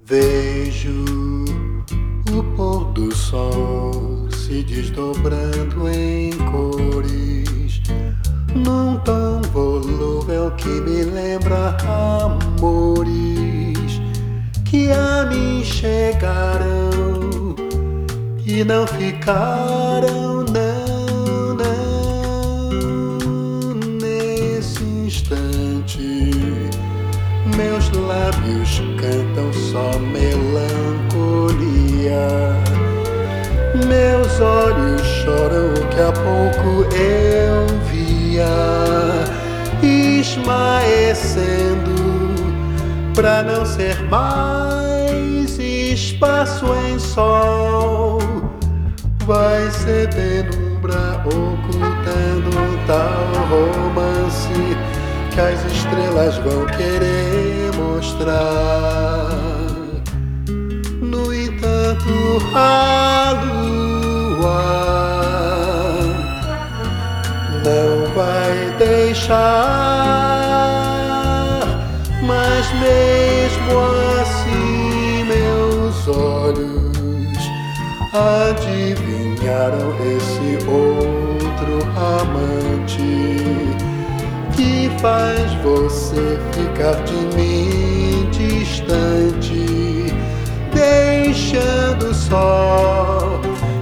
Vejo o pôr do sol se desdobrando em cores, num tom volúvel que me lembra amores que a mim chegaram e não ficaram, não, não. Nesse instante meus lábios cantam só melancolia, meus olhos choram o que há pouco eu via, esmaecendo pra não ser mais espaço em sol. Vai ser penumbra ocultando tal romance que as estrelas vão querer mostrar. No entanto, a lua não vai deixar, mas mesmo assim meus olhos adivinharam esse outro amante que faz você ficar de mim distante, deixando só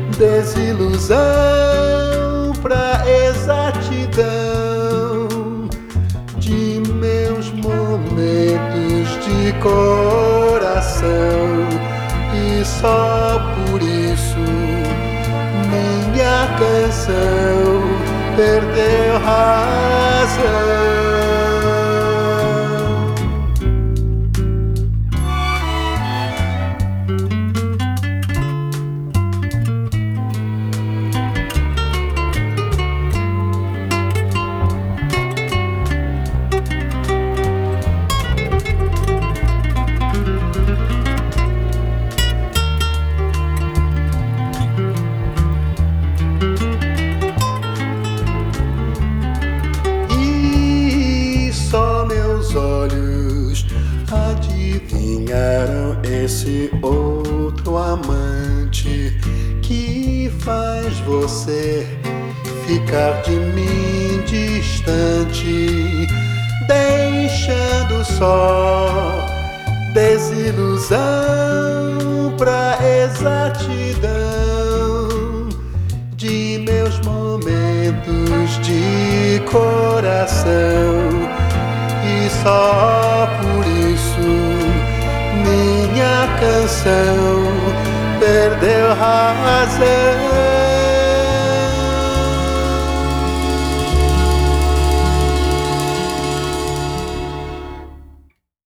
desilusão pra exatidão de meus momentos de coração. E só por isso minha canção perdeu razão. Olhos adivinharam esse outro amante que faz você ficar de mim distante, deixando só desilusão pra exatidão de meus momentos de coração. E só por isso minha canção perdeu razão.